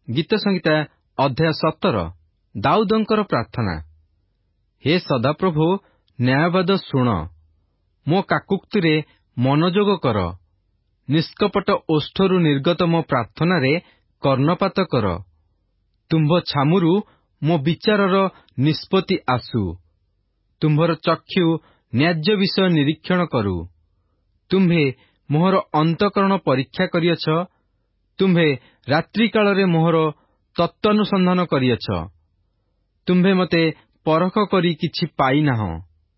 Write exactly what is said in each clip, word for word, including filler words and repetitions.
ଗୀତ ସଂହିତା ଅଧ୍ୟାୟ ସତର ଦାଉଦଙ୍କର ପ୍ରାର୍ଥନା। ହେ ସଦାପ୍ରଭୁ, ନ୍ୟାୟବାଦ ଶୁଣ, ମୋ କାକୁକ୍ତିରେ ମନୋଯୋଗ କର। ନିଷ୍କପଟ ଓଷ୍ଠରୁ ନିର୍ଗତ ମୋ ପ୍ରାର୍ଥନାରେ କର୍ଣ୍ଣପାତ କର। ତୁମ୍ଭ ଛାମୁରୁ ମୋ ବିଚାରର ନିଷ୍ପତ୍ତି ଆସୁ। ତୁମ୍ଭର ଚକ୍ଷୁ ନ୍ୟାଯ୍ୟ ବିଷୟ ନିରୀକ୍ଷଣ କରୁ। ତୁମ୍ଭେ ମୋହର ଅନ୍ତଃକରଣ ପରୀକ୍ଷା କରିଅଛ। ତୁମ୍ଭେ ରାତ୍ରିକାଳରେ ମୋହର ତତ୍ତ୍ୱାନୁସନ୍ଧାନ କରିଅଛ। ତୁମ୍ଭେ ମୋତେ ପରଖ କରି କିଛି ପାଇନାହଁ।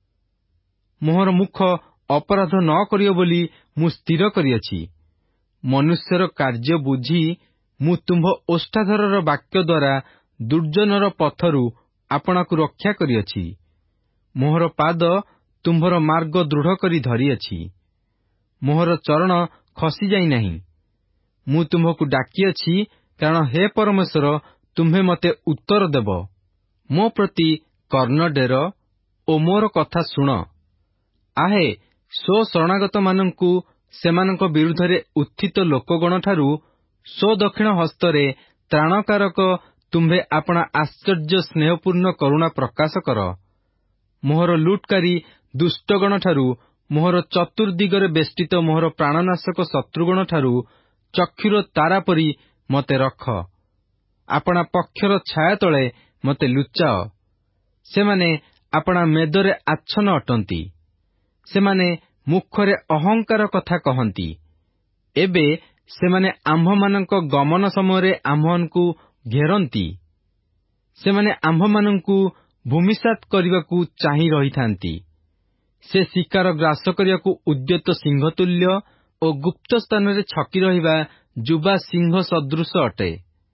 ମୋହର ମୁଖ ଅପରାଧ ନ କରିବ ବୋଲି ମୁଁ ସ୍ଥିର କରିଅଛି। ମନୁଷ୍ୟର କାର୍ଯ୍ୟ ବୁଝି ମୁଁ ତୁମ୍ଭ ଓଷ୍ଠାଧରର ବାକ୍ୟ ଦ୍ୱାରା ଦୁର୍ଜନର ପଥରୁ ଆପଣାକୁ ରକ୍ଷା କରିଅଛି। ମୋହର ପାଦ ତୁମ୍ଭର ମାର୍ଗ ଦୃଢ଼ କରି ଧରିଅଛି। ମୋହର ଚରଣ ଖସିଯାଇ ନାହିଁ। ମୁଁ ତୁମ୍ଭକୁ ଡାକିଅଛି, କାରଣ ହେ ପରମେଶ୍ୱର, ତୁମ୍ଭେ ମୋତେ ଉତ୍ତର ଦେବ। ମୋ ପ୍ରତି କର୍ଣ୍ଣ ଡେର ଓ ମୋର କଥା ଶୁଣ। ଆହେ, ସ୍ୱଶରଣାଗତମାନଙ୍କୁ ସେମାନଙ୍କ ବିରୁଦ୍ଧରେ ଉତ୍ଥିତ ଲୋକଗଣଠାରୁ ସ୍ୱଦକ୍ଷିଣ ହସ୍ତରେ ତ୍ରାଣକାରକ ତୁମ୍ଭେ ଆପଣା ଆଶ୍ଚର୍ଯ୍ୟ ସ୍ନେହପୂର୍ଣ୍ଣ କରୁଣା ପ୍ରକାଶ କର। ମୋହର ଲୁଟ୍କାରୀ ଦୁଷ୍ଟଗଣଠାରୁ, ମୋହର ଚତୁର୍ଦ୍ଦିଗରେ ବେଷ୍ଟିତ ମୋହର ପ୍ରାଣନାଶକ ଶତ୍ରୁଗଣଠାରୁ ଚକ୍ଷୁର ତାରା ପରି ମୋତେ ରଖ। ଆପଣା ପକ୍ଷର ଛାୟା ତଳେ ମୋତେ ଲୁଚାଅ। ସେମାନେ ଆପଣା ମେଦରେ ଆଚ୍ଛନ୍ନ ଅଟନ୍ତି। ସେମାନେ ମୁଖରେ ଅହଙ୍କାର କଥା କହନ୍ତି। ଏବେ ସେମାନେ ଆମ୍ଭମାନଙ୍କ ଗମନ ସମୟରେ ଆମ୍ଭମାନଙ୍କୁ ଘେରନ୍ତି। ସେମାନେ ଆମ୍ଭମାନଙ୍କୁ ଭୂମିସାତ୍ କରିବାକୁ ଚାହିଁ ରହିଥାନ୍ତି। ସେ ଶିକାର ଗ୍ରାସ କରିବାକୁ ଉଦ୍ୟତ ସିଂହତୁଲ୍ୟ ଓ ଗୁପ୍ତ ସ୍ଥାନରେ ଛକି ରହିବା ଯୁବା ସିଂହ ସଦୃଶ ଅଟେ।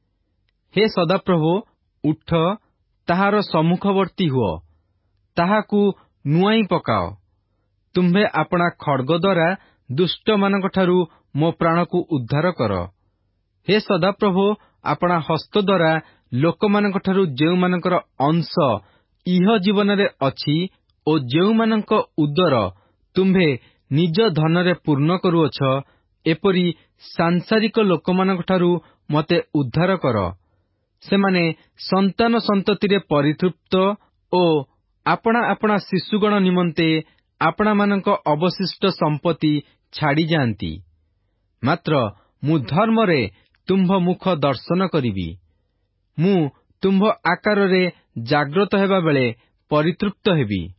ହେ ସଦାପ୍ରଭୁ, ଉଠ, ତାହାର ସମ୍ମୁଖବର୍ତ୍ତୀ ହୁଅ, ତାହାକୁ ନୁଆଇଁ ପକାଅ। ତୁମ୍ଭେ ଆପଣା ଖଡ୍ଗ ଦ୍ୱାରା ଦୁଷ୍ଟମାନଙ୍କଠାରୁ ମୋ ପ୍ରାଣକୁ ଉଦ୍ଧାର କର। ହେ ସଦାପ୍ରଭୁ, ଆପଣା ହସ୍ତ ଦ୍ୱାରା ଲୋକମାନଙ୍କଠାରୁ ଯେଉଁମାନଙ୍କର ଅଂଶ ଇହ ଜୀବନରେ ଅଛି ଓ ଯେଉଁମାନଙ୍କ ଉଦର ତୁମ୍ଭେ ନିଜ ଧନରେ ପୂର୍ଣ୍ଣ କରୁଅଛ, ଏପରି ସାଂସାରିକ ଲୋକମାନଙ୍କଠାରୁ ମୋତେ ଉଦ୍ଧାର କର। ସେମାନେ ସନ୍ତାନ ସନ୍ତତିରେ ପରିତୃପ୍ତ ଓ ଆପଣା ଆପଣା ଶିଶୁଗଣ ନିମନ୍ତେ ଆପଣାମାନଙ୍କ ଅବଶିଷ୍ଟ ସମ୍ପତ୍ତି ଛାଡ଼ିଯାଆନ୍ତି। ମାତ୍ର ମୁଁ ଧର୍ମରେ ତୁମ୍ଭ ମୁଖ ଦର୍ଶନ କରିବି। ମୁଁ ତୁମ୍ଭ ଆକାରରେ ଜାଗ୍ରତ ହେବାବେଳେ ପରିତୃପ୍ତ ହେବି।